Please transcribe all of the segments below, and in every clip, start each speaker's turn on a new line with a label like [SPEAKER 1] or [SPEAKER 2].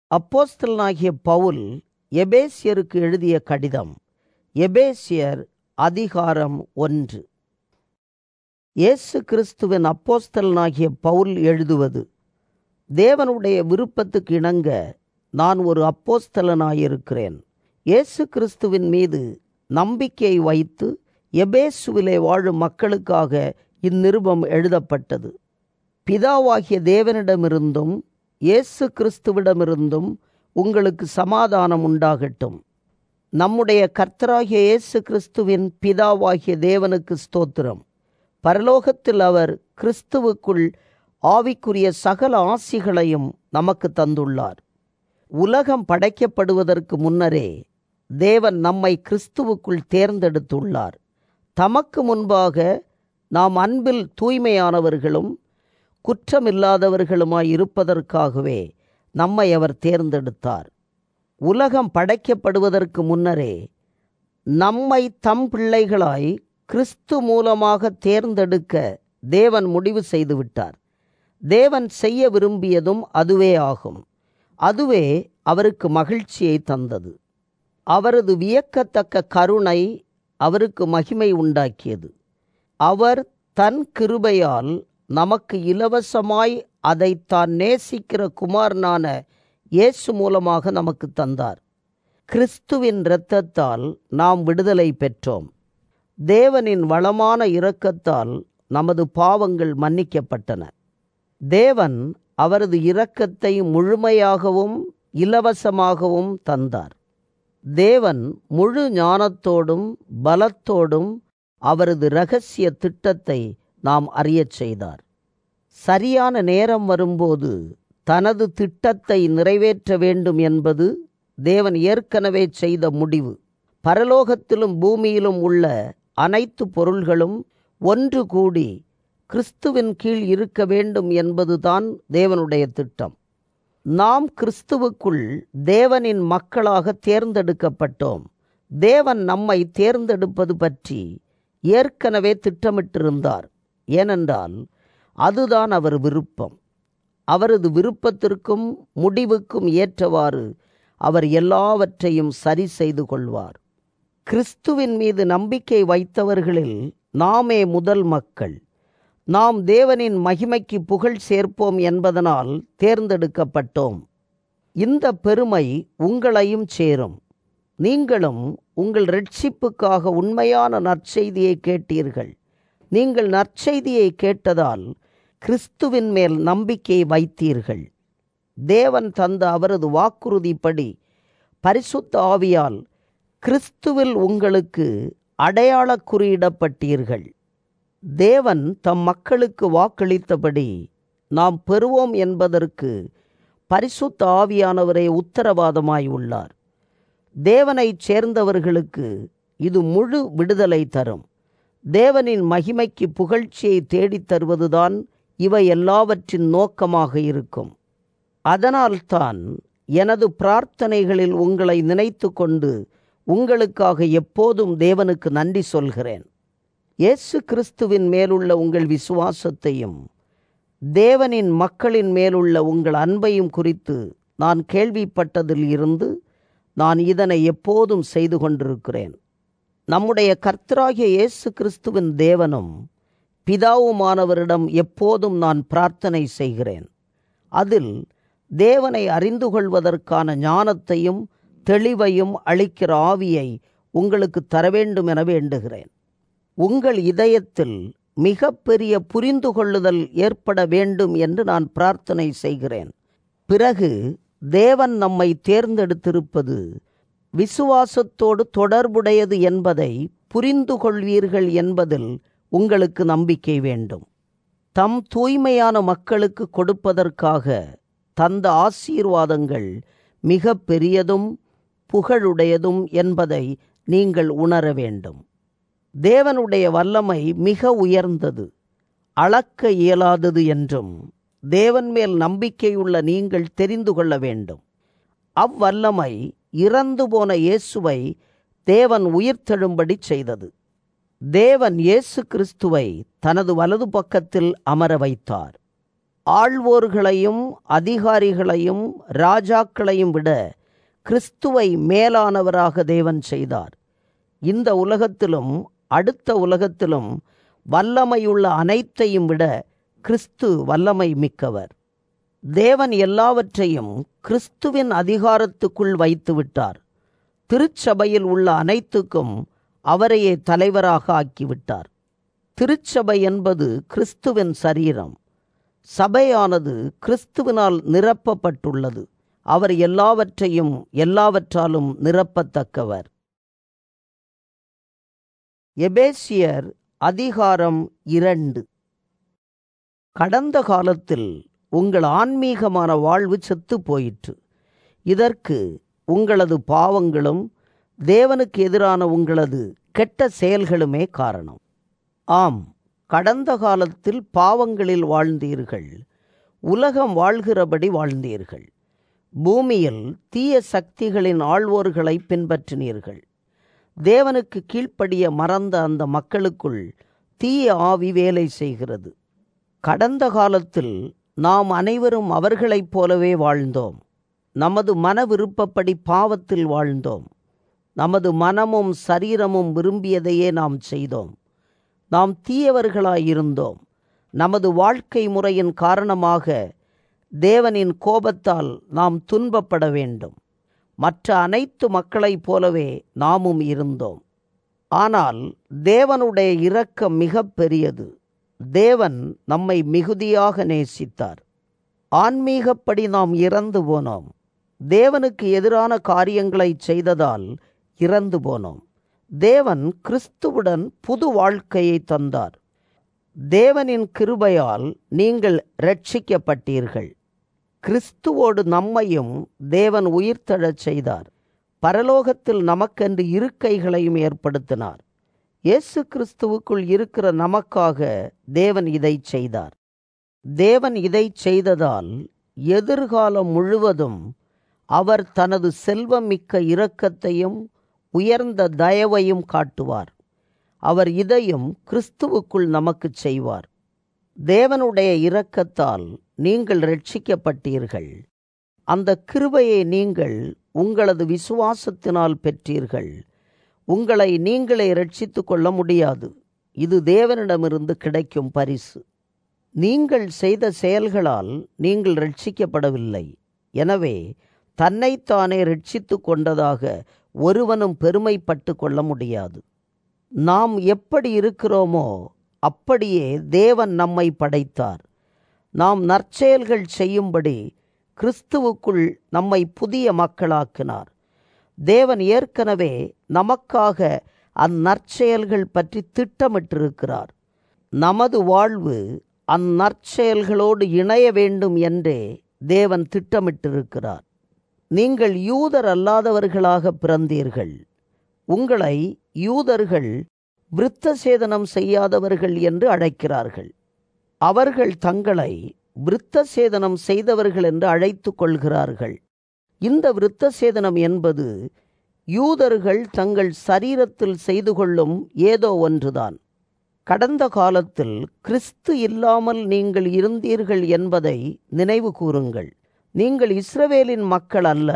[SPEAKER 1] அப்போஸ்தலனாகிய பவுல் எபேசியருக்கு எழுதிய கடிதம். எபேசியர் அதிகாரம் 1. இயேசு கிறிஸ்துவின் அப்போஸ்தலனாகிய பவுல் எழுதுவது: தேவனுடைய விருப்பத்துக்கு இணங்க நான் ஒரு அப்போஸ்தலனாயிருக்கிறேன். இயேசு கிறிஸ்துவின் மீது நம்பிக்கை வைத்து எபேசுவிலே வாழும் மக்களுக்காக இந்நிருபம் எழுதப்பட்டது. பிதாவாகிய தேவனிடமிருந்தும் இயேசு கிறிஸ்துவிடமிருந்தும் உங்களுக்கு சமாதானம் உண்டாகட்டும். நம்முடைய கர்த்தராகிய இயேசு கிறிஸ்துவின் பிதாவாகிய தேவனுக்கு ஸ்தோத்திரம். பரலோகத்தில் அவர் கிறிஸ்துவுக்குள் ஆவிக்குரிய சகல ஆசிகளையும் நமக்கு தந்துள்ளார். உலகம் படைக்கப்படுவதற்கு முன்னரே தேவன் நம்மை கிறிஸ்துவுக்குள் தேர்ந்தெடுத்துள்ளார். தமக்கு முன்பாக நாம் அன்பில் தூய்மையானவர்களும் குற்றமில்லாதவர்களுமாய் இருப்பதற்காகவே நம்மை அவர் தேர்ந்தெடுத்தார். உலகம் படைக்கப்படுவதற்கு முன்னரே நம்மை தம் பிள்ளைகளாய் கிறிஸ்து மூலமாக தேர்ந்தெடுக்க தேவன் முடிவு செய்துவிட்டார். தேவன் செய்ய விரும்பியதும் அதுவே ஆகும். அதுவே அவருக்கு மகிழ்ச்சியை தந்தது. அவரது வியக்கத்தக்க கருணை அவருக்கு மகிமை உண்டாக்கியது. அவர் தன் கிருபையால் நமக்கு இலவசமாய் அதை தான் நேசிக்கிற குமாரனான இயேசு மூலமாக நமக்கு தந்தார். கிறிஸ்துவின் இரத்தத்தால் நாம் விடுதலை பெற்றோம். தேவனின் வளமான இரக்கத்தால் நமது பாவங்கள் மன்னிக்கப்பட்டன. தேவன் அவரது இரக்கத்தை முழுமையாகவும் இலவசமாகவும் தந்தார். தேவன் முழு ஞானத்தோடும் பலத்தோடும் அவரது இரகசிய திட்டத்தை நாம் அறியச் செய்தார். சரியான நேரம் வரும்போது தனது திட்டத்தை நிறைவேற்ற வேண்டும் என்பது தேவன் ஏற்கனவே செய்த முடிவு. பரலோகத்திலும் பூமியிலும் உள்ள அனைத்து பொருள்களும் ஒன்று கூடி கிறிஸ்துவின் கீழ் இருக்க வேண்டும் என்பதுதான் தேவனுடைய திட்டம். நாம் கிறிஸ்துவுக்குள் தேவனின் மக்களாக தேர்ந்தெடுக்கப்பட்டோம். தேவன் நம்மை தேர்ந்தெடுப்பது பற்றி ஏற்கனவே திட்டமிட்டிருந்தார். ஏனென்றால் அதுதான் அவர் விருப்பம். அவரது விருப்பத்திற்கும் முடிவுக்கும் ஏற்றவாறு அவர் எல்லாவற்றையும் சரி செய்து கொள்வார். கிறிஸ்துவின் மீது நம்பிக்கை வைத்தவர்களில் நாமே முதல் மக்கள். நாம் தேவனின் மகிமைக்கு புகழ் சேர்ப்போம் என்பதனால் தேர்ந்தெடுக்கப்பட்டோம். இந்த பெருமை உங்களையும் சேரும். நீங்களும் உங்கள் இரட்சிப்புக்காக உண்மையான நற்செய்தியை கேட்டீர்கள். நீங்கள் நற்செய்தியை கேட்டதால் கிறிஸ்துவின் மேல் நம்பிக்கை வைத்தீர்கள். தேவன் தந்த அவரது வாக்குறுதிப்படி பரிசுத்த ஆவியால் கிறிஸ்துவில் உங்களுக்கு அடையாள குறியிடப்பட்டீர்கள். தேவன் தம் மக்களுக்கு வாக்களித்தபடி நாம் பெறுவோம் என்பதற்கு பரிசுத்த ஆவியானவரே உத்தரவாதமாய் உள்ளார். தேவனைச் சேர்ந்தவர்களுக்கு இது முழு விடுதலை தரும். தேவனின் மகிமைக்கு புகழ்ச்சியை தேடித் தருவதுதான் இவை எல்லாவற்றின் நோக்கமாக இருக்கும். அதனால்தான் எனது பிரார்த்தனைகளில் உங்களை நினைத்து கொண்டு உங்களுக்காக எப்போதும் தேவனுக்கு நன்றி சொல்கிறேன். இயேசு கிறிஸ்துவின் மேலுள்ள உங்கள் விசுவாசத்தையும் தேவனின் மக்களின் மேலுள்ள உங்கள் அன்பையும் குறித்து நான் கேள்விப்பட்டதில் இருந்து நான் இதனை எப்போதும் செய்து கொண்டிருக்கிறேன். நம்முடைய கர்த்தராகிய இயேசு கிறிஸ்துவின் தேவனும் பிதாவுமானவரிடம் எப்போதும் நான் பிரார்த்தனை செய்கிறேன். அதில் தேவனை அறிந்து கொள்வதற்கான ஞானத்தையும் தெளிவையும் அளிக்கிற ஆவியை உங்களுக்கு தர வேண்டும் என வேண்டுகிறேன். உங்கள் இதயத்தில் மிக பெரிய புரிந்து கொள்ளுதல் ஏற்பட வேண்டும் என்று நான் பிரார்த்தனை செய்கிறேன். பிறகு தேவன் நம்மை தேர்ந்தெடுத்திருப்பது விசுவாசத்தோடு தொடர்புடையது என்பதை புரிந்து கொள்வீர்கள் என்பதில் உங்களுக்கு நம்பிக்கை வேண்டும். தம் தூய்மையான மக்களுக்கு கொடுப்பதற்காக தந்த ஆசீர்வாதங்கள் மிக பெரியதும் புகழுடையதும் என்பதை நீங்கள் உணர வேண்டும். தேவனுடைய வல்லமை மிக உயர்ந்தது, அளக்க இயலாதது என்றும் தேவன் மேல் நம்பிக்கையுள்ள நீங்கள் தெரிந்து கொள்ள வேண்டும். அவ்வல்லமை இறந்து போன இயேசுவை தேவன் உயிர்த்தெழும்படி செய்தது. தேவன் இயேசு கிறிஸ்துவை தனது வலது பக்கத்தில் அமர வைத்தார். ஆள்வோர்களையும் அதிகாரிகளையும் ராஜாக்களையும் விட கிறிஸ்துவை மேலானவராக தேவன் செய்தார். இந்த உலகத்திலும் அடுத்த உலகத்திலும் வல்லமையுள்ள அனைத்தையும் விட கிறிஸ்து வல்லமை மிக்கவர். தேவன் எல்லாவற்றையும் கிறிஸ்துவின் அதிகாரத்துக்குள் வைத்து விட்டார். திருச்சபையில் உள்ள அனைத்துக்கும் அவரையே தலைவராக ஆக்கிவிட்டார். திருச்சபை என்பது கிறிஸ்துவின் சரீரம். சபையானது கிறிஸ்துவினால் நிரப்பப்பட்டுள்ளது. அவர் எல்லாவற்றையும் எல்லாவற்றாலும் நிரப்பத்தக்கவர். எபேசியர் அதிகாரம் 2. கடந்த காலத்தில் உங்கள் ஆன்மீகமான வாழ்வு செத்து போயிற்று. இதற்கு உங்களது பாவங்களும் தேவனுக்கு எதிரான உங்களது கெட்ட செயல்களுமே காரணம். ஆம், கடந்த காலத்தில் பாவங்களில் வாழ்ந்தீர்கள். உலகம் வாழ்கிறபடி வாழ்ந்தீர்கள். பூமியில் தீய சக்திகளின் ஆள்வோர்களை பின்பற்றினீர்கள். தேவனுக்கு கீழ்ப்படிய மறந்த அந்த மக்களுக்குள் தீய ஆவி வேலை செய்கிறது. கடந்த காலத்தில் நாம் அனைவரும் அவர்களைப் போலவே வாழ்ந்தோம். நமது மன விருப்பப்படி பாவத்தில் வாழ்ந்தோம். நமது மனமும் சரீரமும் விரும்பியதையே நாம் செய்தோம். நாம் தீயவர்களாயிருந்தோம். நமது வாழ்க்கை முறையின் காரணமாக தேவனின் கோபத்தால் நாம் துன்பப்பட வேண்டும். மற்ற அனைத்து மக்களைப் போலவே நாமும் இருந்தோம். ஆனால் தேவனுடைய இரக்கம் மிக பெரியது. தேவன் நம்மை மிகுதியாக நேசித்தார். ஆன்மீகப்படி நாம் இறந்து போனோம். தேவனுக்கு எதிரான காரியங்களை செய்ததால் இறந்து போனோம். தேவன் கிறிஸ்துவுடன் புது வாழ்க்கையை தந்தார். தேவனின் கிருபையால் நீங்கள் இரட்சிக்கப்பட்டீர்கள். கிறிஸ்துவோடு நம்மையும் தேவன் உயிர்த்தெழச் செய்தார். பரலோகத்தில் நமக்கென்று இருக்கைகளையும் ஏற்படுத்தினார். இயேசு கிறிஸ்துவுக்குள் இருக்கிற நமக்காக தேவன் இதை செய்தார். தேவன் இதை செய்ததால் எதிர்காலம் முழுவதும் அவர் தனது செல்வமிக்க இரக்கத்தையும் உயர்ந்த தயவையும் காட்டுவார். அவர் இதையும் கிறிஸ்துவுக்குள் நமக்கு செய்வார். தேவனுடைய இரக்கத்தால் நீங்கள் இரட்சிக்கப்பட்டீர்கள். அந்த கிருபையை நீங்கள் உங்களது விசுவாசத்தினால் பெற்றீர்கள். உங்களை நீங்களே இரட்சித்துக் கொள்ள முடியாது. இது தேவனிடமிருந்து கிடைக்கும் பரிசு. நீங்கள் செய்த செயல்களால் நீங்கள் இரட்சிக்கப்படவில்லை. எனவே தன்னைத்தானே இரட்சித்துக் கொண்டதாக ஒருவனும் பெருமைப்பட்டு கொள்ள முடியாது. நாம் எப்படி இருக்கிறோமோ அப்படியே தேவன் நம்மை படைத்தார். நாம் நற்செயல்கள் செய்யும்படி கிறிஸ்துவுக்குள் நம்மை புதிய மக்களாக்கினார். தேவன் ஏற்கனவே நமக்காக அந்நற்செயல்கள் பற்றி திட்டமிட்டிருக்கிறார். நமது வாழ்வு அந்நற்செயல்களோடு இணைய வேண்டும் என்றே தேவன் திட்டமிட்டிருக்கிறார். நீங்கள் யூதர் அல்லாதவர்களாக பிறந்தீர்கள். உங்களை யூதர்கள் விருத்த சேதனம் செய்யாதவர்கள் என்று அழைக்கிறார்கள். அவர்கள் தங்களை விருத்த சேதனம் செய்தவர்கள் என்று அழைத்து கொள்கிறார்கள். இந்த விருத்த சேதனம் என்பது யூதர்கள் தங்கள் சரீரத்தில் செய்து கொள்ளும் ஏதோ ஒன்றுதான். கடந்த காலத்தில் கிறிஸ்து இல்லாமல் நீங்கள் இருந்தீர்கள் என்பதை நினைவு கூறுங்கள். நீங்கள் இஸ்ரவேலின் மக்கள் அல்ல.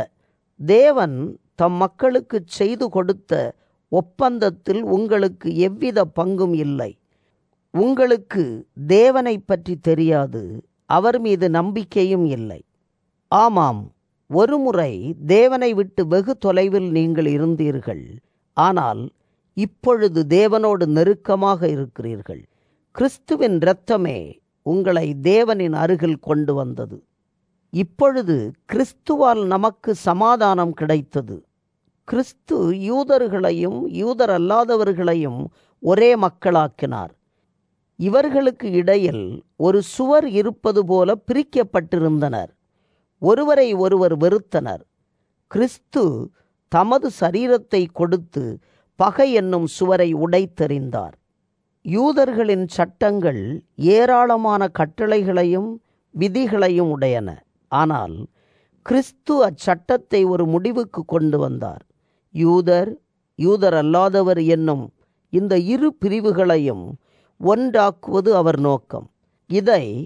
[SPEAKER 1] தேவன் தம் மக்களுக்கு செய்து கொடுத்த ஒப்பந்தத்தில் உங்களுக்கு எவ்வித பங்கும் இல்லை. உங்களுக்கு தேவனை பற்றி தெரியாது. அவர் மீது நம்பிக்கையும் இல்லை. ஆமாம், ஒருமுறை தேவனை விட்டு வெகு தொலைவில் நீங்கள் இருந்தீர்கள். ஆனால் இப்பொழுது தேவனோடு நெருக்கமாக இருக்கிறீர்கள். கிறிஸ்துவின் இரத்தமே உங்களை தேவனின் அருகில் கொண்டு வந்தது. இப்பொழுது கிறிஸ்துவால் நமக்கு சமாதானம் கிடைத்தது. கிறிஸ்து யூதர்களையும் யூதர் அல்லாதவர்களையும் ஒரே மக்களாக்கினார். இவர்களுக்கு இடையில் ஒரு சுவர் இருப்பது போல பிரிக்கப்பட்டிருந்தனர். ஒருவரை ஒருவர் வெறுத்தனர். கிறிஸ்து தமது சரீரத்தை கொடுத்து பகை என்னும் சுவரை உடைத்தெறிந்தார். யூதர்களின் சட்டங்கள் ஏராளமான கட்டளைகளையும் விதிகளையும் உடையன. ஆனால் கிறிஸ்து அச்சட்டத்தை ஒரு முடிவுக்கு கொண்டு வந்தார். யூதர் யூதர் அல்லாதவர் என்னும் இந்த இரு பிரிவுகளையும் ஒன்றாக்குவது அவர் நோக்கம். இதை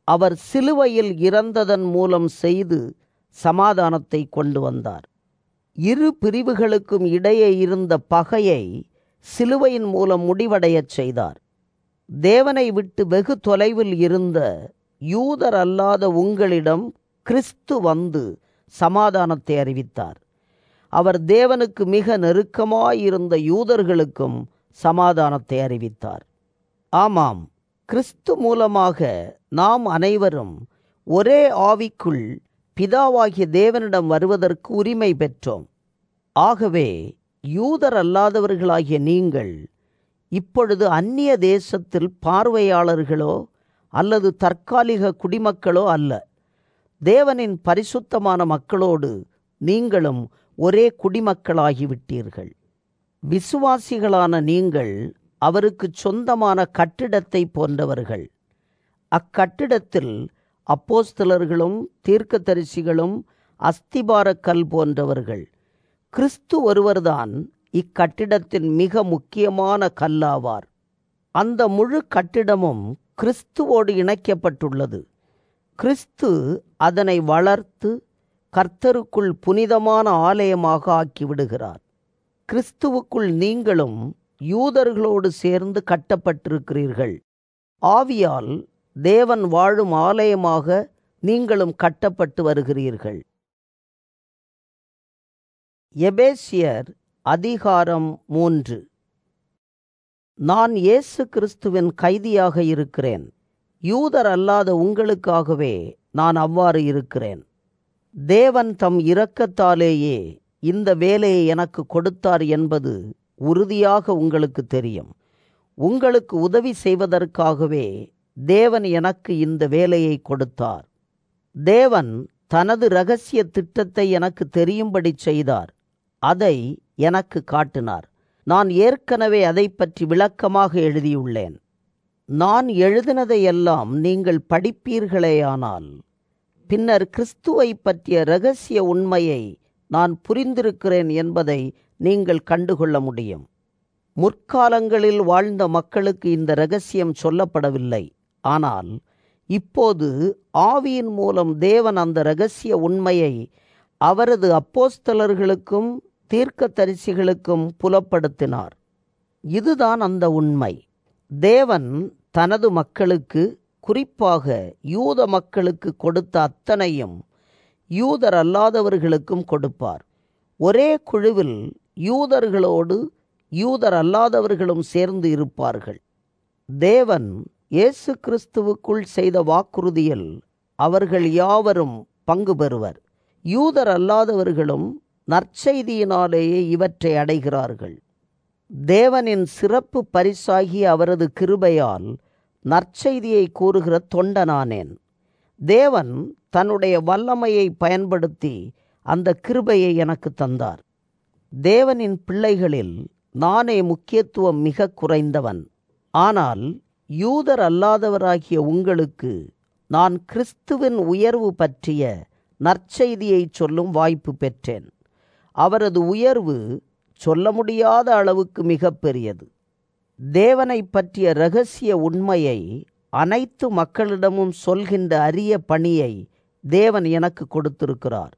[SPEAKER 1] அவர் சிலுவையில் இறந்ததன் மூலம் செய்து சமாதானத்தை கொண்டு வந்தார். இரு பிரிவுகளுக்கும் இடையே இருந்த பகையை சிலுவையின் மூலம் முடிவடையச் செய்தார். தேவனை விட்டு வெகு தொலைவில் இருந்த யூதர் அல்லாத உங்களிடம் கிறிஸ்து வந்து சமாதானத்தை அறிவித்தார். அவர் தேவனுக்கு மிக நெருக்கமாயிருந்த யூதர்களுக்கும் சமாதானத்தை அறிவித்தார். ஆமாம், கிறிஸ்து மூலமாக நாம் அனைவரும் ஒரே ஆவிக்குள் பிதாவாகிய தேவனிடம் வருவதற்கு உரிமை பெற்றோம். ஆகவே யூதர் அல்லாதவர்களாகிய நீங்கள் இப்பொழுது அந்நிய தேசத்தில் பார்வையாளர்களோ அல்லது தற்காலிக குடிமக்களோ அல்ல. தேவனின் பரிசுத்தமான மக்களோடு நீங்களும் ஒரே குடிமக்களாகிவிட்டீர்கள். விசுவாசிகளான நீங்கள் அவருக்கு சொந்தமான கட்டிடத்தை போன்றவர்கள். அக்கட்டிடத்தில் அப்போஸ்தலர்களும் தீர்க்கதரிசிகளும் அஸ்திபாரக் கல் போன்றவர்கள். கிறிஸ்து ஒருவர்தான் இக்கட்டிடத்தின் மிக முக்கியமான கல்லாவார். அந்த முழு கட்டிடமும் கிறிஸ்துவோடு இணைக்கப்பட்டுள்ளது. கிறிஸ்து அதனை வளர்த்து கர்த்தருக்குள் புனிதமான ஆலயமாக ஆக்கிவிடுகிறார். கிறிஸ்துவுக்குள் நீங்களும் யூதர்களோடு சேர்ந்து கட்டப்பட்டிருக்கிறீர்கள். ஆவியால் தேவன் வாழும் ஆலயமாக நீங்களும் கட்டப்பட்டு வருகிறீர்கள். எபேசியர் அதிகாரம் 3. நான் இயேசு கிறிஸ்துவின் கைதியாக இருக்கிறேன். யூதர் அல்லாத உங்களுக்காகவே நான் அவ்வாறு இருக்கிறேன். தேவன் தம் இரக்கத்தாலேயே இந்த வேலையை எனக்கு கொடுத்தார் என்பது உறுதியாக உங்களுக்கு தெரியும். உங்களுக்கு உதவி செய்வதற்காகவே தேவன் எனக்கு இந்த வேலையை கொடுத்தார். தேவன் தனது இரகசிய திட்டத்தை எனக்கு தெரியும்படி செய்தார். அதை எனக்கு காட்டினார். நான் ஏற்கனவே அதை பற்றி விளக்கமாக எழுதியுள்ளேன். நான் எழுதினதையெல்லாம் நீங்கள் படிப்பீர்களேயானால் பின்னர் கிறிஸ்துவை பற்றிய இரகசிய உண்மையை நான் புரிந்திருக்கிறேன் என்பதை நீங்கள் கண்டுகொள்ள முடியும். முற்காலங்களில் வாழ்ந்த மக்களுக்கு இந்த இரகசியம் சொல்லப்படவில்லை. ஆனால் இப்போது ஆவியின் மூலம் தேவன் அந்த இரகசிய உண்மையை அவரது அப்போஸ்தலர்களுக்கும் தீர்க்கதரிசிகளுக்கும் புலப்படுத்தினார். இதுதான் அந்த உண்மை. தேவன் தனது மக்களுக்கு, குறிப்பாக யூத மக்களுக்கு கொடுத்த அத்தனையும் யூதர் அல்லாதவர்களுக்கும் கொடுப்பார். ஒரே குழுவில் யூதர்களோடு யூதர் அல்லாதவர்களும் சேர்ந்து இருப்பார்கள். தேவன் இயேசு கிறிஸ்துவுக்குள் செய்த வாக்குறுதியில் அவர்கள் யாவரும் பங்கு பெறுவர். யூதர் அல்லாதவர்களும் நற்செய்தியினாலேயே இவற்றை அடைகிறார்கள். தேவனின் சிறப்பு பரிசாகிய அவரது கிருபையால் நற்செய்தியை கூறுகிற தொண்டனானேன். தேவன் தன்னுடைய வல்லமையை பயன்படுத்தி அந்த கிருபையை எனக்கு தந்தார். தேவனின் பிள்ளைகளில் நானே முக்கியத்துவம் மிக குறைந்தவன். ஆனால் யூதர் அல்லாதவராகிய உங்களுக்கு நான் கிறிஸ்துவின் உயர்வு பற்றிய நற்செய்தியை சொல்லும் வாய்ப்பு பெற்றேன். அவரது உயர்வு சொல்ல முடியாத அளவுக்கு மிக பெரியது. தேவனை பற்றிய இரகசிய உண்மையை அனைத்து மக்களிடமும் சொல்கின்ற அரிய பணியை தேவன் எனக்கு கொடுத்திருக்கிறார்.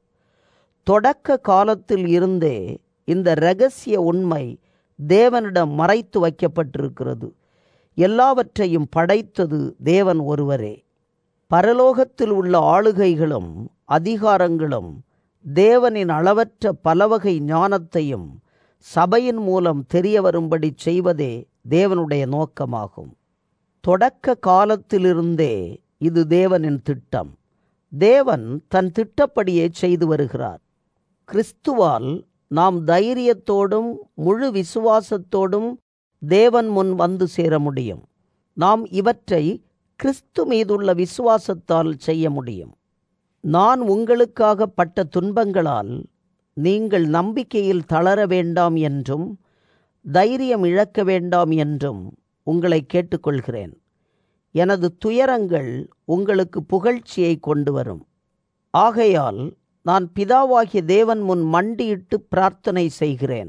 [SPEAKER 1] தொடக்க காலத்தில் இருந்தே இந்த இரகசிய உண்மை தேவனிடம் மறைத்து வைக்கப்பட்டிருக்கிறது. எல்லாவற்றையும் படைத்தது தேவன் ஒருவரே. பரலோகத்தில் உள்ள ஆளுகைகளும் அதிகாரங்களும் தேவனின் அளவற்ற பலவகை ஞானத்தையும் சபையின் மூலம் தெரிய வரும்படி செய்வதே தேவனுடைய நோக்கமாகும். தொடக்க காலத்திலிருந்தே இது தேவனின் திட்டம். தேவன் தன் திட்டப்படியே செய்து வருகிறார். கிறிஸ்துவால் நாம் தைரியத்தோடும் முழு விசுவாசத்தோடும் தேவன் முன் வந்து சேர முடியும். நாம் இவற்றை கிறிஸ்து மீதுள்ள விசுவாசத்தால் செய்ய முடியும். நான் உங்களுக்காக பட்ட துன்பங்களால் நீங்கள் நம்பிக்கையில் தளர வேண்டாம் என்றும் தைரியம் இழக்க வேண்டாம் என்றும் உங்களை கேட்டுக்கொள்கிறேன். எனது துயரங்கள் உங்களுக்கு புகழ்ச்சியை கொண்டு வரும். ஆகையால் நான் பிதாவாகிய தேவன் முன் மண்டியிட்டு பிரார்த்தனை செய்கிறேன்.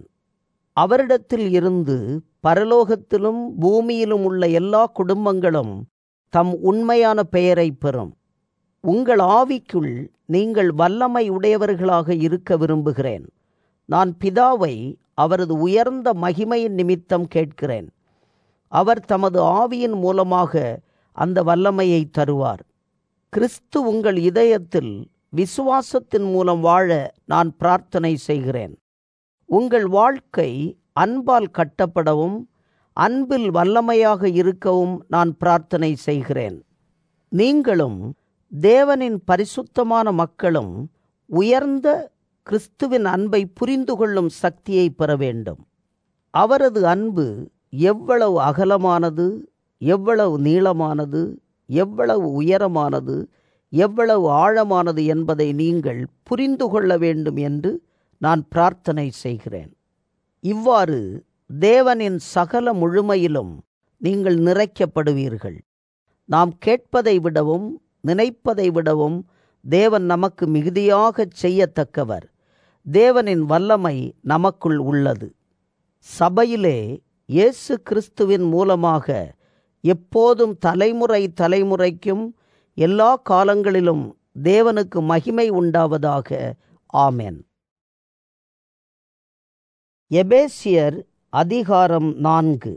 [SPEAKER 1] அவரிடத்தில் இருந்து பரலோகத்திலும் பூமியிலும் உள்ள எல்லா குடும்பங்களும் தம் உண்மையான பெயரை பெறும். உங்கள் ஆவிக்குள் நீங்கள் வல்லமை உடையவர்களாக இருக்க விரும்புகிறேன். நான் பிதாவை அவரது உயர்ந்த மகிமையின் நிமித்தம் கேட்கிறேன். அவர் தமது ஆவியின் மூலமாக அந்த வல்லமையை தருவார். கிறிஸ்து உங்கள் இதயத்தில் விசுவாசத்தின் மூலம் வாழ நான் பிரார்த்தனை செய்கிறேன். உங்கள் வாழ்க்கை அன்பால் கட்டப்படவும் அன்பில் வல்லமையாக இருக்கவும் நான் பிரார்த்தனை செய்கிறேன். நீங்களும் தேவனின் பரிசுத்தமான மக்களும் உயர்ந்த கிறிஸ்துவின் அன்பை புரிந்து கொள்ளும் சக்தியை பெற வேண்டும். அவரது அன்பு எவ்வளவு அகலமானது, எவ்வளவு நீளமானது, எவ்வளவு உயரமானது, எவ்வளவு ஆழமானது என்பதை நீங்கள் புரிந்து கொள்ள வேண்டும் என்று நான் பிரார்த்தனை செய்கிறேன். இவ்வாறு தேவனின் சகல முழுமையிலும் நீங்கள் நிறைக்கப்படுவீர்கள். நாம் கேட்பதை விடவும் நினைப்பதை விடவும் தேவன் நமக்கு மிகுதியாகச் செய்யத்தக்கவர். தேவனின் வல்லமை நமக்குள் உள்ளது. சபையிலே இயேசு கிறிஸ்துவின் மூலமாக எப்போதும் தலைமுறை தலைமுறைக்கும் எல்லா காலங்களிலும் தேவனுக்கு மகிமை உண்டாவதாக. ஆமென். எபேசியர் அதிகாரம் 4.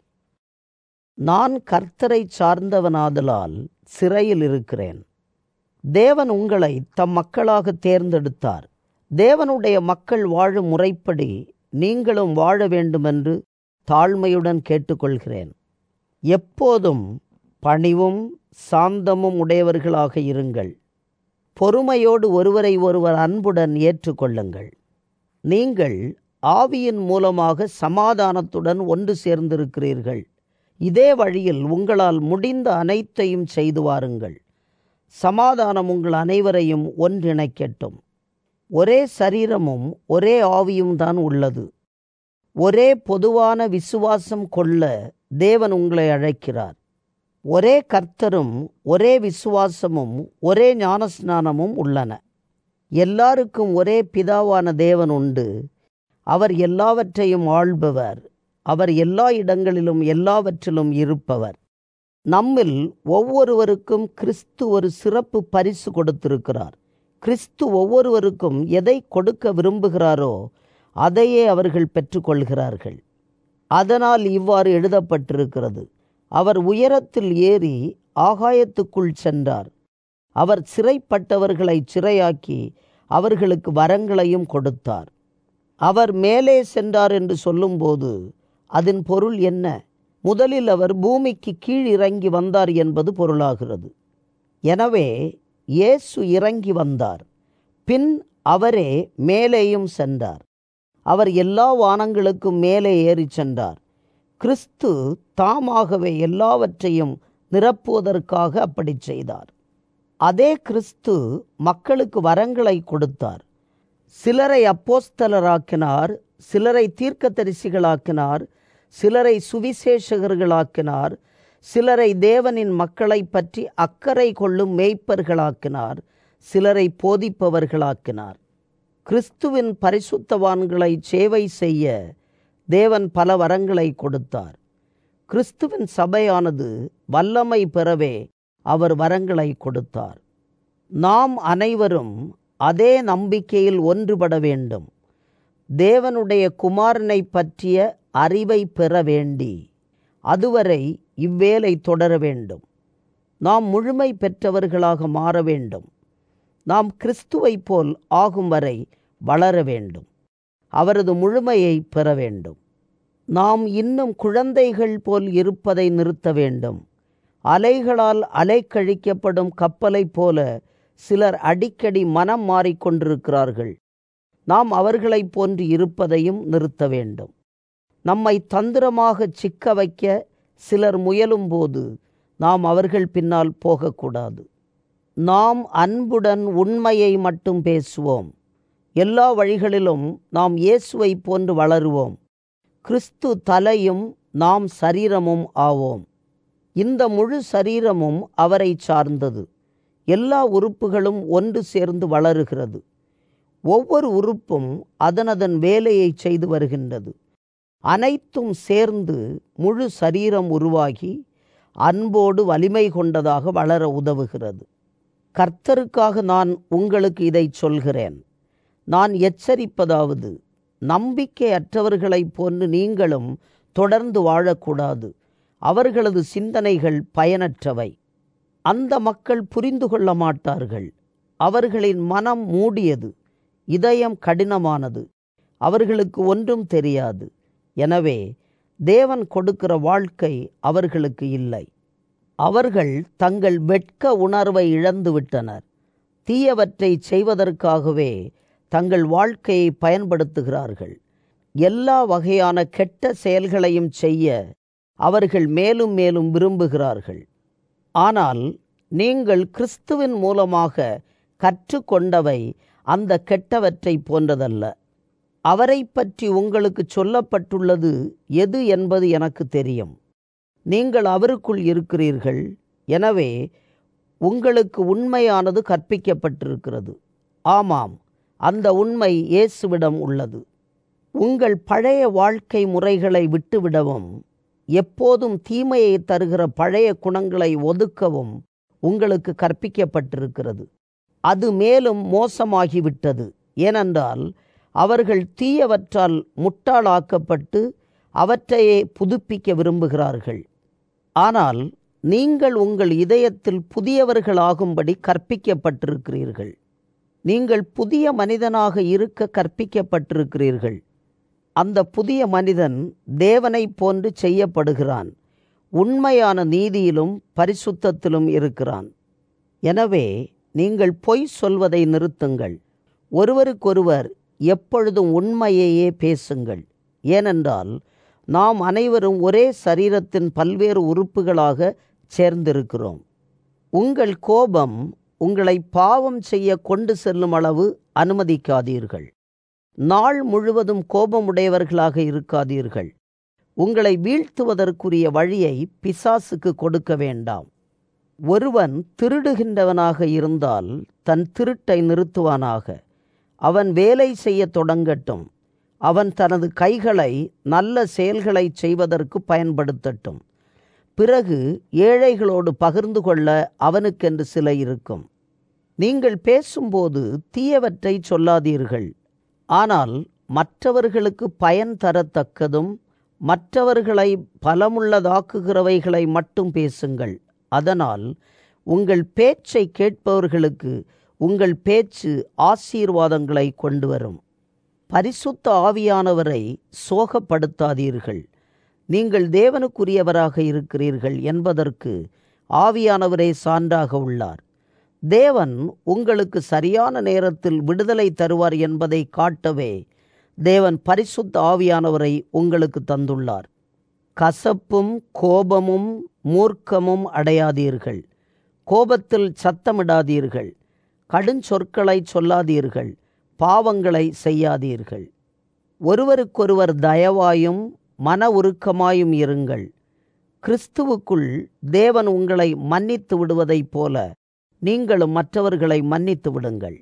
[SPEAKER 1] நான் கர்த்தரை சார்ந்தவனாதலால் சிறையில் இருக்கிறேன். தேவன் உங்களை தம் மக்களாக தேர்ந்தெடுத்தார். தேவனுடைய மக்கள் வாழும் முறைப்படி நீங்களும் வாழ வேண்டுமென்று தாழ்மையுடன் கேட்டுக்கொள்கிறேன். எப்போதும் பணிவும் சாந்தமும் உடையவர்களாக இருங்கள். பொறுமையோடு ஒருவரை ஒருவர் அன்புடன் ஏற்றுக்கொள்ளுங்கள். நீங்கள் ஆவியின் மூலமாக சமாதானத்துடன் ஒன்று சேர்ந்திருக்கிறீர்கள். இதே வழியில் உங்களால் முடிந்த அனைத்தையும் செய்து வாருங்கள். சமாதானம் உங்கள் அனைவரையும் ஒன்றிணைக்கட்டும். ஒரே சரீரமும் ஒரே ஆவியும் தான் உள்ளது. ஒரே பொதுவான விசுவாசம் கொள்ள தேவன் உங்களை அழைக்கிறார். ஒரே கர்த்தரும் ஒரே விசுவாசமும் ஒரே ஞானஸ்நானமும் உள்ளன. எல்லாருக்கும் ஒரே பிதாவான தேவன் உண்டு. அவர் எல்லாவற்றையும் ஆள்பவர். அவர் எல்லா இடங்களிலும் எல்லாவற்றிலும் இருப்பவர். நம்மில் ஒவ்வொருவருக்கும் கிறிஸ்து ஒரு சிறப்பு பரிசு கொடுத்திருக்கிறார். கிறிஸ்து ஒவ்வொருவருக்கும் எதை கொடுக்க விரும்புகிறாரோ அதையே அவர்கள் பெற்றுக்கொள்கிறார்கள். அதனால் இவ்வாறு எழுதப்பட்டிருக்கிறது: அவர் உயரத்தில் ஏறி ஆகாயத்துக்குள் சென்றார். அவர் சிறைப்பட்டவர்களை சிறையாக்கி அவர்களுக்கு வரங்களையும் கொடுத்தார். அவர் மேலே சென்றார் என்று சொல்லும்போது அதன் பொருள் என்ன? முதலில் அவர் பூமிக்கு கீழ் இறங்கி வந்தார் என்பது பொருளாகிறது. எனவே இயேசு இறங்கி வந்தார். பின் அவரே மேலேயும் சென்றார். அவர் எல்லா வானங்களுக்கும் மேலே ஏறி சென்றார். கிறிஸ்து தாமாகவே எல்லாவற்றையும் நிரப்புவதற்காக அப்படி செய்தார். அதே கிறிஸ்து மக்களுக்கு வரங்களை கொடுத்தார். சிலரை அப்போஸ்தலராக்கினார், சிலரை தீர்க்கதரிசிகளாக்கினார், சிலரை சுவிசேஷகர்களாக்கினார், சிலரை தேவனின் மக்களை பற்றி அக்கறை கொள்ளும் மேய்ப்பர்களாக்கினார், சிலரை போதிப்பவர்களாக்கினார். கிறிஸ்துவின் பரிசுத்தவான்களை சேவை செய்ய தேவன் பல வரங்களை கொடுத்தார். கிறிஸ்துவின் சபையானது வல்லமை பெறவே அவர் வரங்களை கொடுத்தார். நாம் அனைவரும் அதே நம்பிக்கையில் ஒன்றுபட வேண்டும். தேவனுடைய குமாரனை பற்றிய அறிவை பெற வேண்டி அதுவரை இவ்வேலை தொடர வேண்டும். நாம் முழுமை பெற்றவர்களாக மாற வேண்டும். நாம் கிறிஸ்துவைப் போல் ஆகும் வரை வளர வேண்டும். அவரது முழுமையை பெற வேண்டும். நாம் இன்னும் குழந்தைகள் போல் இருப்பதை நிறுத்த வேண்டும். அலைகளால் அலைக்கழிக்கப்படும் கப்பலைப் போல சிலர் அடிக்கடி மனம் மாறிக்கொண்டிருக்கிறார்கள். நாம் அவர்களைப் போன்று இருப்பதையும் நிறுத்த வேண்டும். நம்மை தந்திரமாக சிக்க வைக்க சிலர் முயலும்போது நாம் அவர்கள் பின்னால் போகக்கூடாது. நாம் அன்புடன் உண்மையை மட்டும் பேசுவோம். எல்லா வழிகளிலும் நாம் இயேசுவை போன்று வளருவோம். கிறிஸ்து தலையும் நாம் சரீரமும் ஆவோம். இந்த முழு சரீரமும் அவரை சார்ந்தது. எல்லா உறுப்புகளும் ஒன்று சேர்ந்து வளருகிறது. ஒவ்வொரு உறுப்பும் அதனதன் வேலையை செய்து வருகின்றது. அனைத்தும் சேர்ந்து முழு சரீரம் உருவாகி அன்போடு வலிமை கொண்டதாக வளர உதவுகிறது. கர்த்தருக்காக நான் உங்களுக்கு இதை சொல்கிறேன். நான் எச்சரிப்பதாவது, நம்பிக்கையற்றவர்களைப் போன்று நீங்களும் தொடர்ந்து வாழக்கூடாது. அவர்களது சிந்தனைகள் பயனற்றவை. அந்த மக்கள் புரிந்து கொள்ள மாட்டார்கள். அவர்களின் மனம் மூடியது, இதயம் கடினமானது. அவர்களுக்கு ஒன்றும் தெரியாது. எனவே தேவன் கொடுக்கிற வாழ்க்கை அவர்களுக்கு இல்லை. அவர்கள் தங்கள் வெட்க உணர்வை இழந்துவிட்டனர். தீயவற்றை செய்வதற்காகவே தங்கள் வாழ்க்கையை பயன்படுத்துகிறார்கள். எல்லா வகையான கெட்ட செயல்களையும் செய்ய அவர்கள் மேலும் மேலும் விரும்புகிறார்கள். ஆனால் நீங்கள் கிறிஸ்துவின் மூலமாக கற்றுக்கொண்டவை அந்த கெட்டவற்றை போன்றதல்ல. அவரை பற்றி உங்களுக்கு சொல்லப்பட்டுள்ளது எது என்பது எனக்கு தெரியும். நீங்கள் அவருக்குள் இருக்கிறீர்கள். எனவே உங்களுக்கு உண்மையானது கற்பிக்கப்பட்டிருக்கிறது. ஆமாம், அந்த உண்மை இயேசுவிடம் உள்ளது. உங்கள் பழைய வாழ்க்கை முறைகளை விட்டுவிடவும், எப்போதும் தீமையை தருகிற பழைய குணங்களை ஒதுக்கவும் உங்களுக்கு கற்பிக்கப்பட்டிருக்கிறது. அது மேலும் மோசமாகிவிட்டது. ஏனென்றால் அவர்கள் தீயவற்றால் முட்டாளாக்கப்பட்டு அவற்றையே புதுப்பிக்க விரும்புகிறார்கள். ஆனால் நீங்கள் உங்கள் இதயத்தில் புதியவர்களாகும்படி கற்பிக்கப்பட்டிருக்கிறீர்கள். நீங்கள் புதிய மனிதனாக இருக்க கற்பிக்கப்பட்டிருக்கிறீர்கள். அந்த புதிய மனிதன் தேவனைப் போன்று செய்யப்படுகிறான். உண்மையான நீதியிலும் பரிசுத்தத்திலும் இருக்கிறான். எனவே நீங்கள் பொய் சொல்வதை நிறுத்துங்கள். ஒருவருக்கொருவர் எப்பொழுதும் உண்மையையே பேசுங்கள். ஏனென்றால் நாம் அனைவரும் ஒரே சரீரத்தின் பல்வேறு உறுப்புகளாக சேர்ந்திருக்கிறோம். உங்கள் கோபம் உங்களை பாவம் செய்ய கொண்டு செல்லும் அளவு அனுமதிக்காதீர்கள். நாள் முழுவதும் கோபமுடையவர்களாக இருக்காதீர்கள். உங்களை வீழ்த்துவதற்குரிய வழியை பிசாசுக்கு கொடுக்க வேண்டாம். ஒருவன் திருடுகின்றவனாக இருந்தால் தன் திருட்டை நிறுத்துவானாக. அவன் வேலை செய்ய தொடங்கட்டும். அவன் தனது கைகளை நல்ல செயல்களை செய்வதற்கு பயன்படுத்தட்டும். பிறகு ஏழைகளோடு பகிர்ந்து கொள்ள அவனுக்கென்று சில இருக்கும். நீங்கள் பேசும்போது தீயவற்றை சொல்லாதீர்கள். ஆனால் மற்றவர்களுக்கு பயன் தரத்தக்கதும் மற்றவர்களை பலமுள்ளதாக்குகிறவைகளை மட்டும் பேசுங்கள். அதனால் உங்கள் பேச்சை கேட்பவர்களுக்கு உங்கள் பேச்சு ஆசீர்வாதங்களை கொண்டு வரும். பரிசுத்த ஆவியானவரை சோகப்படுத்தாதீர்கள். நீங்கள் தேவனுக்குரியவராக இருக்கிறீர்கள் என்பதற்கு ஆவியானவரே சான்றாக உள்ளார். தேவன் உங்களுக்கு சரியான நேரத்தில் விடுதலை தருவார் என்பதை காட்டவே தேவன் பரிசுத்த ஆவியானவரை உங்களுக்கு தந்துள்ளார். கசப்பும் கோபமும் மூர்க்கமும் அடையாதீர்கள். கோபத்தில் சத்தமிடாதீர்கள். கடுஞ்சொற்களை சொல்லாதீர்கள். பாவங்களை செய்யாதீர்கள். ஒருவருக்கொருவர் தயவாயும் மன உருக்கமாயும் இருங்கள். கிறிஸ்துவுக்குள் தேவன் உங்களை மன்னித்து விடுவதைப் போல நீங்களும் மற்றவர்களை மன்னித்து விடுங்கள்.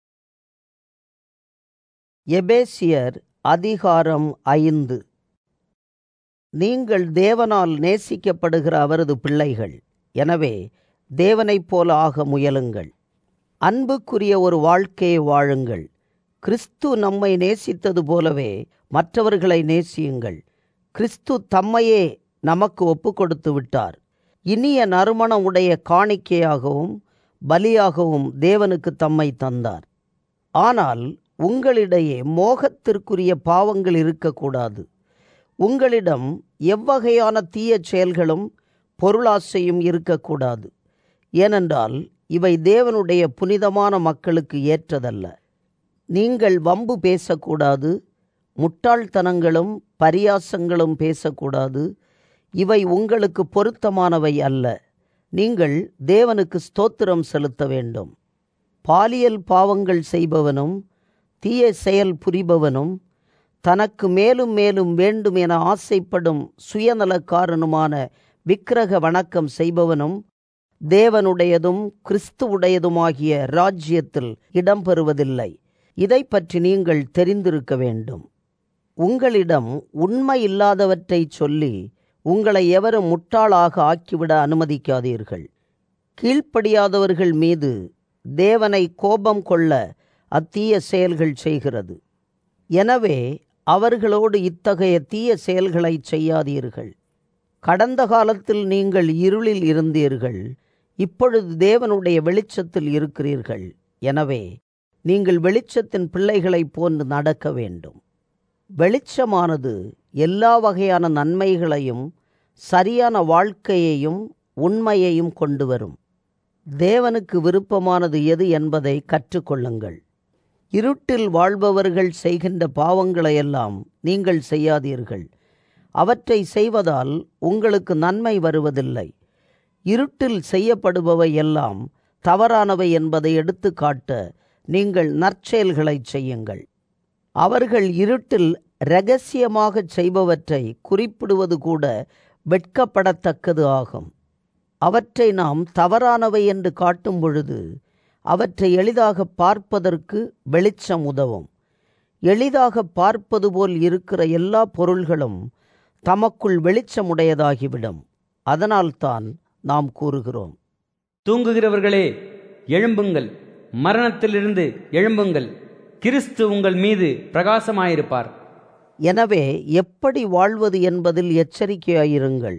[SPEAKER 1] எபேசியர் அதிகாரம் 5. நீங்கள் தேவனால் நேசிக்கப்படுகிற அவரது பிள்ளைகள். எனவே தேவனைப் போல ஆக முயலுங்கள். அன்புக்குரிய ஒரு வாழ்க்கையை வாழுங்கள். கிறிஸ்து நம்மை நேசித்தது போலவே மற்றவர்களை நேசியுங்கள். கிறிஸ்து தம்மையே நமக்கு ஒப்பு கொடுத்து விட்டார். இனிய நறுமணம் உடைய காணிக்கையாகவும் பலியாகவும் தேவனுக்கு தம்மை தந்தார். ஆனால் உங்களிடையே மோகத்திற்குரிய பாவங்கள் இருக்கக்கூடாது. உங்களிடம் எவ்வகையான தீய செயல்களும் பொருளாசையும் இருக்கக்கூடாது. ஏனென்றால் இவை தேவனுடைய புனிதமான மக்களுக்கு ஏற்றதல்ல. நீங்கள் வம்பு பேசக்கூடாது. முட்டாள்தனங்களும் பரியாசங்களும் பேசக்கூடாது. இவை உங்களுக்கு பொருத்தமானவை அல்ல. நீங்கள் தேவனுக்கு ஸ்தோத்திரம் செலுத்த வேண்டும். பாலியல் பாவங்கள் செய்பவனும் தீய செயல் புரிபவனும் தனக்கு மேலும் மேலும் வேண்டும் என ஆசைப்படும் சுயநலக்காரனுமான விக்கிரக வணக்கம் செய்பவனும் தேவனுடையதும் கிறிஸ்துவுடையதுமாகிய ராஜ்யத்தில் இடம்பெறுவதில்லை. இதை பற்றி நீங்கள் தெரிந்திருக்க வேண்டும். உங்களிடம் உண்மை இல்லாதவற்றை சொல்லி உங்களை எவரும் முட்டாளாக ஆக்கிவிட அனுமதிக்காதீர்கள். கீழ்ப்படியாதவர்கள் மீது தேவனை கோபம் கொள்ள அத்தீய செயல்கள் செய்கிறது. எனவே அவர்களோடு இத்தகைய தீய செயல்களை செய்யாதீர்கள். கடந்த காலத்தில் நீங்கள் இருளில் இருந்தீர்கள், இப்பொழுது தேவனுடைய வெளிச்சத்தில் இருக்கிறீர்கள். எனவே நீங்கள் வெளிச்சத்தின் பிள்ளைகளைப் போன்று நடக்க வேண்டும். வெளிச்சமானது எல்லா வகையான நன்மைகளையும் சரியான வாழ்க்கையையும் உண்மையையும் கொண்டு வரும். தேவனுக்கு விருப்பமானது எது என்பதை கற்றுக்கொள்ளுங்கள். இருட்டில் வாழ்பவர்கள் செய்கின்ற பாவங்களையெல்லாம் நீங்கள் செய்யாதீர்கள். அவற்றை செய்வதால் உங்களுக்கு நன்மை வருவதில்லை. இருட்டில் செய்யப்படுபவை எல்லாம் தவறானவை என்பதை எடுத்துக்காட்ட நீங்கள் நற்செயல்களை செய்யுங்கள். அவர்கள் இருட்டில் இரகசியமாக செய்பவற்றை குறிப்பிடுவது கூட வெட்கப்படத்தக்கது ஆகும். அவற்றை நாம் தவறானவை என்று காட்டும் பொழுது அவற்றை எளிதாக பார்ப்பதற்கு வெளிச்சம் உதவும். எளிதாக பார்ப்பது போல் இருக்கிற எல்லா பொருள்களும் தமக்குள் வெளிச்சமுடையதாகிவிடும். அதனால்தான் நாம் கூறுகிறோம்,
[SPEAKER 2] தூங்குகிறவர்களே எழும்புங்கள், மரணத்திலிருந்து எழும்புங்கள், கிறிஸ்து உங்கள் மீது பிரகாசமாயிருப்பார்.
[SPEAKER 1] எனவே எப்படி வாழ்வது என்பதில் எச்சரிக்கையாயிருங்கள்.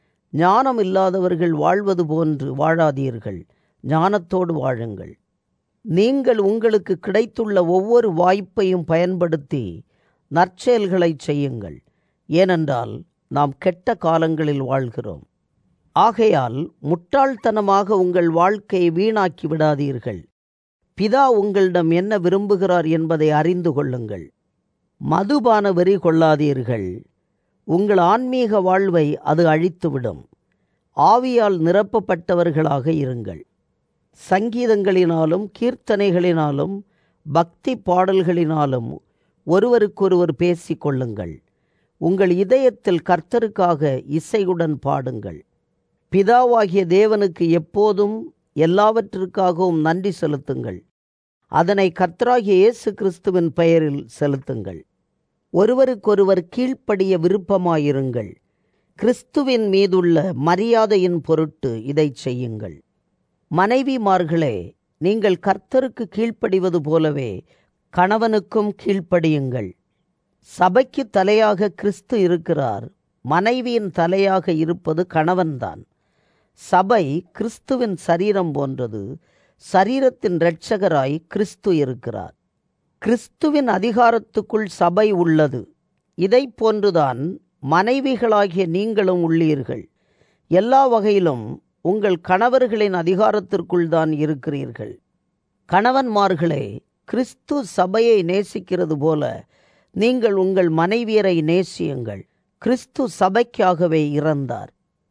[SPEAKER 1] ஞானம் இல்லாதவர்கள் வாழ்வது போன்று வாழாதீர்கள், ஞானத்தோடு வாழுங்கள். நீங்கள் உங்களுக்கு கிடைத்துள்ள ஒவ்வொரு வாய்ப்பையும் பயன்படுத்தி நற்செயல்களை செய்யுங்கள். ஏனென்றால் நாம் கெட்ட காலங்களில் வாழ்கிறோம். ஆகையால் முட்டாள்தனமாக உங்கள் வாழ்க்கையை வீணாக்கி விடாதீர்கள். பிதா உங்களிடம் என்ன விரும்புகிறார் என்பதை அறிந்து கொள்ளுங்கள். மதுபான வெறி கொள்ளாதீர்கள். உங்கள் ஆன்மீக வாழ்வை அது அழித்துவிடும். ஆவியால் நிரப்பப்பட்டவர்களாக இருங்கள். சங்கீதங்களினாலும் கீர்த்தனைகளினாலும் பக்தி பாடல்களினாலும் ஒருவருக்கொருவர் பேசிக்கொள்ளுங்கள். உங்கள் இதயத்தில் கர்த்தருக்காக இசையுடன் பாடுங்கள். பிதாவாகிய தேவனுக்கு எப்போதும் எல்லாவற்றிற்காகவும் நன்றி செலுத்துங்கள். அதனை கர்த்தராகிய இயேசு கிறிஸ்துவின் பெயரில் செலுத்துங்கள். ஒருவருக்கொருவர் கீழ்ப்படிய விருப்பமாயிருங்கள். கிறிஸ்துவின் மீதுள்ள மரியாதையின் பொருட்டு இதை செய்யுங்கள். மனைவிமார்களே, நீங்கள் கர்த்தருக்கு கீழ்ப்படிவது போலவே கணவனுக்கும் கீழ்ப்படியுங்கள். சபைக்கு தலையாக கிறிஸ்து இருக்கிறார். மனைவியின் தலையாக இருப்பது கணவன்தான். சபை கிறிஸ்துவின் சரீரம் போன்றது. சரீரத்தின் இரட்சகராய் கிறிஸ்து இருக்கிறார். கிறிஸ்துவின் அதிகாரத்துக்குள் சபை உள்ளது. இதை போன்றுதான் மனைவிகளாகிய நீங்களும் உள்ளீர்கள். எல்லா வகையிலும் உங்கள் கணவர்களின் அதிகாரத்திற்குள் தான் இருக்கிறீர்கள். கணவன்மார்களே, கிறிஸ்து சபையை நேசிக்கிறது போல நீங்கள் உங்கள் மனைவியரை நேசியுங்கள். கிறிஸ்து சபைக்காகவே இறந்தார்.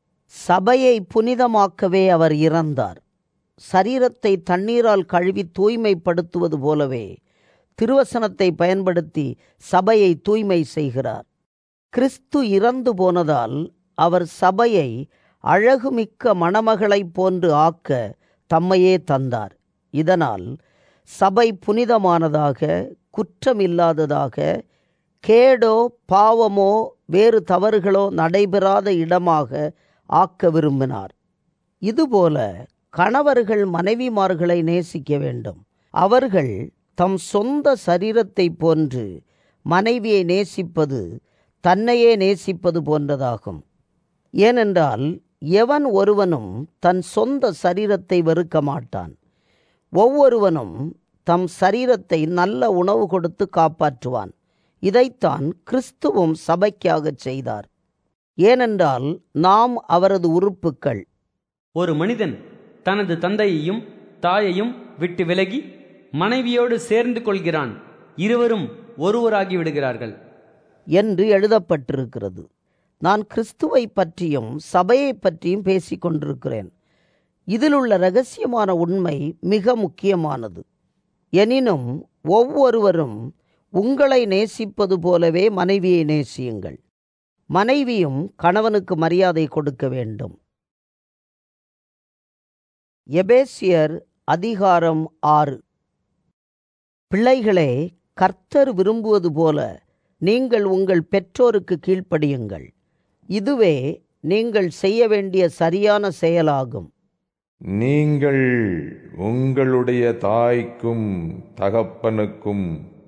[SPEAKER 1] சபையை புனிதமாக்கவே அவர் இறந்தார். சரீரத்தை தண்ணீரால் கழுவி தூய்மைப்படுத்துவது போலவே திருவசனத்தை பயன்படுத்தி சபையை தூய்மை செய்கிறார். கிறிஸ்து இறந்து போனதால் அவர் சபையை அழகுமிக்க மணமகளைப் போன்று ஆக்க தம்மையே தந்தார். இதனால் சபை புனிதமானதாக, குற்றமில்லாததாக, கேடோ பாவமோ வேறு தவறுகளோ நடைபெறாத இடமாக ஆக்க விரும்பினார். இதுபோல கணவர்கள் மனைவிமார்களை நேசிக்க வேண்டும். அவர்கள் தம் சொந்த சரீரத்தை போன்று மனைவியை நேசிப்பது தன்னையே நேசிப்பது போன்றதாகும். ஏனென்றால் எவன் ஒருவனும் தன் சொந்த சரீரத்தை வெறுக்க மாட்டான். ஒவ்வொருவனும் தம் சரீரத்தை நல்ல உணவு கொடுத்து காப்பாற்றுவான். இதைத்தான் கிறிஸ்துவும் சபைக்காக செய்தார். ஏனென்றால் நாம் அவரது உறுப்புக்கள்.
[SPEAKER 2] ஒரு மனிதன் தனது தந்தையையும் தாயையும் விட்டு விலகி மனைவியோடு சேர்ந்து கொள்கிறான், இருவரும் ஒருவராகி விடுகிறார்கள்
[SPEAKER 1] என்று எழுதப்பட்டிருக்கிறது. நான் கிறிஸ்துவை பற்றியும் சபையை பற்றியும் பேசிக் கொண்டிருக்கிறேன். இதிலுள்ள இரகசியமான உண்மை மிக முக்கியமானது. எனினும் ஒவ்வொருவரும் உங்களை நேசிப்பது போலவே மனைவியை நேசியுங்கள். மனைவியும் கணவனுக்கு மரியாதை கொடுக்க வேண்டும். எபேசியர் அதிகாரம் 6. பிள்ளைகளே, கர்த்தர் விரும்புவது போல நீங்கள் உங்கள் பெற்றோருக்கு கீழ்ப்படியுங்கள். இதுவே நீங்கள் செய்ய வேண்டிய சரியான செயலாகும்.
[SPEAKER 3] நீங்கள் உங்களுடைய தாய்க்கும் தகப்பனுக்கும்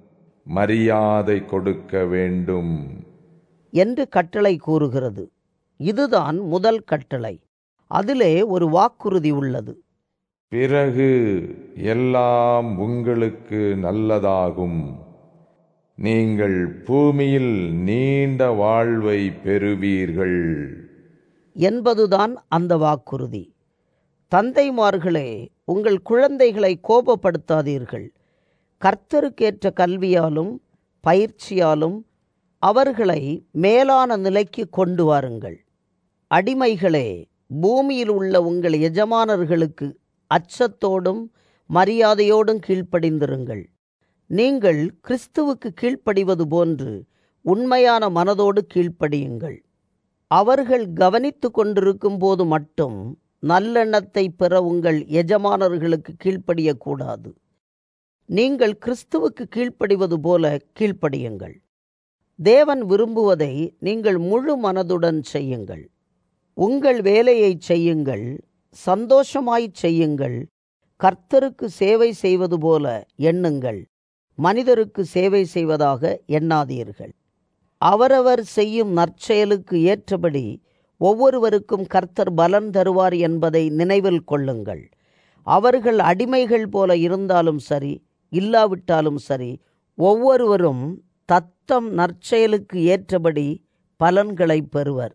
[SPEAKER 3] மரியாதை கொடுக்க வேண்டும்
[SPEAKER 1] என்று கட்டளை கூறுகிறது. இதுதான் முதல் கட்டளை. அதிலே ஒரு வாக்குறுதி உள்ளது.
[SPEAKER 3] பிறகு எல்லாம் உங்களுக்கு நல்லதாகும். நீங்கள் பூமியில் நீண்ட வாழ்வை பெறுவீர்கள்
[SPEAKER 1] என்பதுதான் அந்த வாக்குறுதி. தந்தைமார்களே, உங்கள் குழந்தைகளை கோபப்படுத்தாதீர்கள். கர்த்தருக்கேற்ற கல்வியாலும் பயிற்சியாலும் அவர்களை மேலான நிலைக்கு கொண்டு வாருங்கள். அடிமைகளே, பூமியில் உள்ள உங்கள் எஜமானர்களுக்கு அச்சத்தோடும் மரியாதையோடும் கீழ்ப்படிந்திருங்கள். நீங்கள் கிறிஸ்துவுக்கு கீழ்ப்படிவது போன்று உண்மையான மனதோடு கீழ்ப்படியுங்கள். அவர்கள் கவனித்து கொண்டிருக்கும் போது மட்டும் நல்லெண்ணத்தை பெற உங்கள் எஜமானர்களுக்கு கீழ்ப்படியக்கூடாது. நீங்கள் கிறிஸ்துவுக்கு கீழ்ப்படிவது போல கீழ்ப்படியுங்கள். தேவன் விரும்புவதை நீங்கள் முழு மனதுடன் செய்யுங்கள். உங்கள் வேலையை செய்யுங்கள், சந்தோஷமாய் செய்யுங்கள். கர்த்தருக்கு சேவை செய்வது போல எண்ணுங்கள், மனிதருக்கு சேவை செய்வதாக எண்ணாதீர்கள். அவரவர் செய்யும் நற்செயலுக்கு ஏற்றபடி ஒவ்வொருவருக்கும் கர்த்தர் பலன் தருவார் என்பதை நினைவில் கொள்ளுங்கள். அவர்கள் அடிமைகள் போல இருந்தாலும் சரி, இல்லாவிட்டாலும் சரி, ஒவ்வொருவரும் தத்தம் நற்செயலுக்கு ஏற்றபடி பலன்களை பெறுவர்.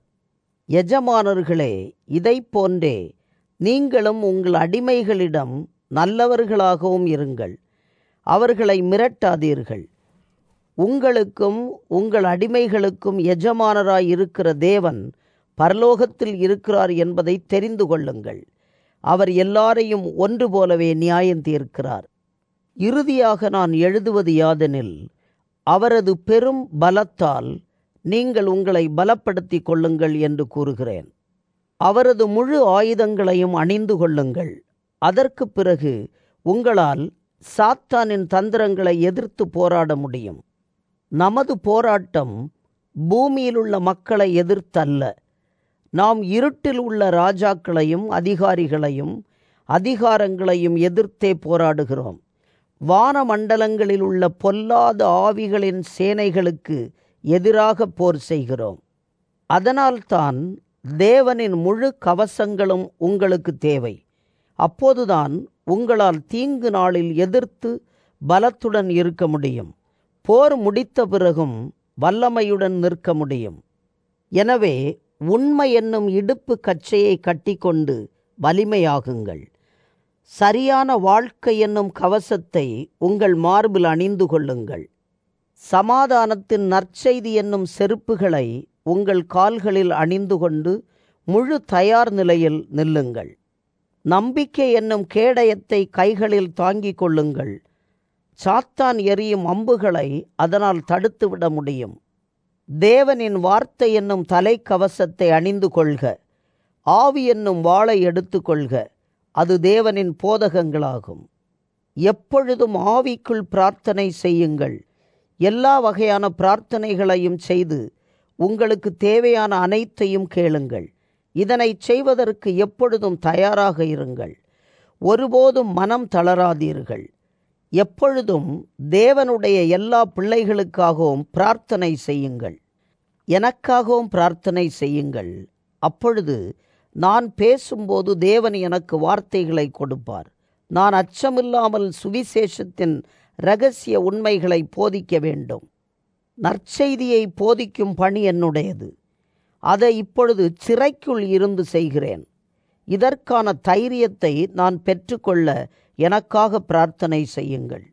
[SPEAKER 1] எஜமானர்களே, இதை போன்றே நீங்களும் உங்கள் அடிமைகளிடம் நல்லவர்களாகவும் இருங்கள். அவர்களை மிரட்டாதீர்கள். உங்களுக்கும் உங்கள் அடிமைகளுக்கும் எஜமானராய் இருக்கிற தேவன் பரலோகத்தில் இருக்கிறார் என்பதை தெரிந்து கொள்ளுங்கள். அவர் எல்லாரையும் ஒன்று போலவே நியாயம் தீர்க்கிறார். இறுதியாக நான் எழுதுவது யாதெனில், அவரது பெரும் பலத்தால் நீங்கள் உங்களை பலப்படுத்தி கொள்ளுங்கள் என்று கூறுகிறேன். அவரது முழு ஆயுதங்களையும் அணிந்து கொள்ளுங்கள். அதற்கு பிறகு உங்களால் சாத்தானின் தந்திரங்களை எதிர்த்து போராட முடியும். நமது போராட்டம் பூமியிலுள்ள மக்களை எதிர்த்தல்ல. நாம் இருட்டில் உள்ள ராஜாக்களையும் அதிகாரிகளையும் அதிகாரங்களையும் எதிர்த்தே போராடுகிறோம். வானமண்டலங்களில் உள்ள பொல்லாத ஆவிகளின் சேனைகளுக்கு எதிராக போர் செய்கிறோம். அதனால்தான் தேவனின் முழு கவசங்களும் உங்களுக்கு தேவை. அப்போதுதான் உங்களால் தீங்கு நாளில் எதிர்த்து பலத்துடன் இருக்க முடியும். போர் முடித்த பிறகும் வல்லமையுடன் நிற்க முடியும். எனவே உண்மை என்னும் இடுப்பு கச்சையை கட்டிக்கொண்டு வலிமையாகுங்கள். சரியான வாழ்க்கை என்னும் கவசத்தை உங்கள் மார்பில் அணிந்து கொள்ளுங்கள். சமாதானத்தின் நற்செய்தி என்னும் செருப்புகளை உங்கள் கால்களில் அணிந்து கொண்டு முழு தயார் நிலையில் நில்லுங்கள். நம்பிக்கை என்னும் கேடயத்தை கைகளில் தாங்கிக் கொள்ளுங்கள். சாத்தான் எறியும் அம்புகளை அதனால் தடுத்துவிட முடியும். தேவனின் வார்த்தை என்னும் தலைக்கவசத்தை அணிந்து கொள்க. ஆவி என்னும் வாளை எடுத்துக்கொள்க. அது தேவனின் போதகங்களாகும். எப்பொழுதும் ஆவிக்குள் பிரார்த்தனை செய்யுங்கள். எல்லா வகையான பிரார்த்தனைகளையும் செய்து உங்களுக்கு தேவையான அனைத்தையும் கேளுங்கள். இதனை செய்வதற்கு எப்பொழுதும் தயாராக இருங்கள். ஒருபோதும் மனம் தளராதீர்கள். எப்பொழுதும் தேவனுடைய எல்லா பிள்ளைகளுக்காகவும் பிரார்த்தனை செய்யுங்கள். எனக்காகவும் பிரார்த்தனை செய்யுங்கள். அப்பொழுது நான் பேசும்போது தேவன் எனக்கு வார்த்தைகளை கொடுப்பார். நான் அச்சமில்லாமல் சுவிசேஷத்தின் இரகசிய உண்மைகளை போதிக்க வேண்டும். நற்செய்தியை போதிக்கும் பணி என்னுடையது. அதை இப்பொழுது சிறைக்குள் இருந்து செய்கிறேன். இதற்கான தைரியத்தை நான் பெற்றுக்கொள்ள எனக்காக பிரார்த்தனை செய்யுங்கள்.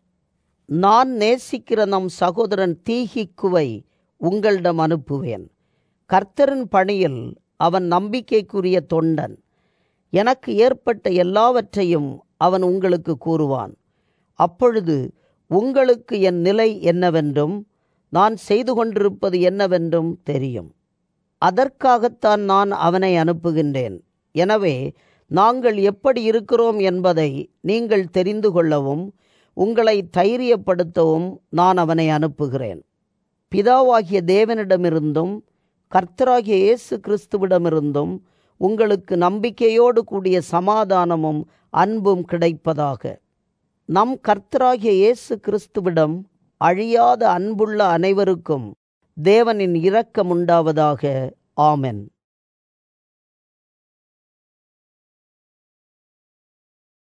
[SPEAKER 1] நான் நேசிக்கிற நம் சகோதரன் தீகிக்குவை உங்களிடம் அனுப்புவேன். கர்த்தரின் பணியில் அவன் நம்பிக்கைக்குரிய தொண்டன். எனக்கு ஏற்பட்ட எல்லாவற்றையும் அவன் உங்களுக்கு கூறுவான். அப்பொழுது உங்களுக்கு என் நிலை என்னவென்றும் நான் செய்து கொண்டிருப்பது என்னவென்றும் தெரியும். அதற்காகத்தான் நான் அவனை அனுப்புகின்றேன். எனவே நாங்கள் எப்படி இருக்கிறோம் என்பதை நீங்கள் தெரிந்து கொள்ளவும் உங்களை தைரியப்படுத்தவும் நான் அவனை அனுப்புகிறேன். பிதாவாகிய தேவனிடமிருந்தும் கர்த்தராகிய இயேசு கிறிஸ்துவிடமிருந்தும் உங்களுக்கு நம்பிக்கையோடு கூடிய சமாதானமும் அன்பும் கிடைப்பதாக. நம் கர்த்தராகிய இயேசு கிறிஸ்துவிடம் அழியாத அன்புள்ள அனைவருக்கும் தேவனின் இரக்கம் உண்டாவதாக. ஆமென்.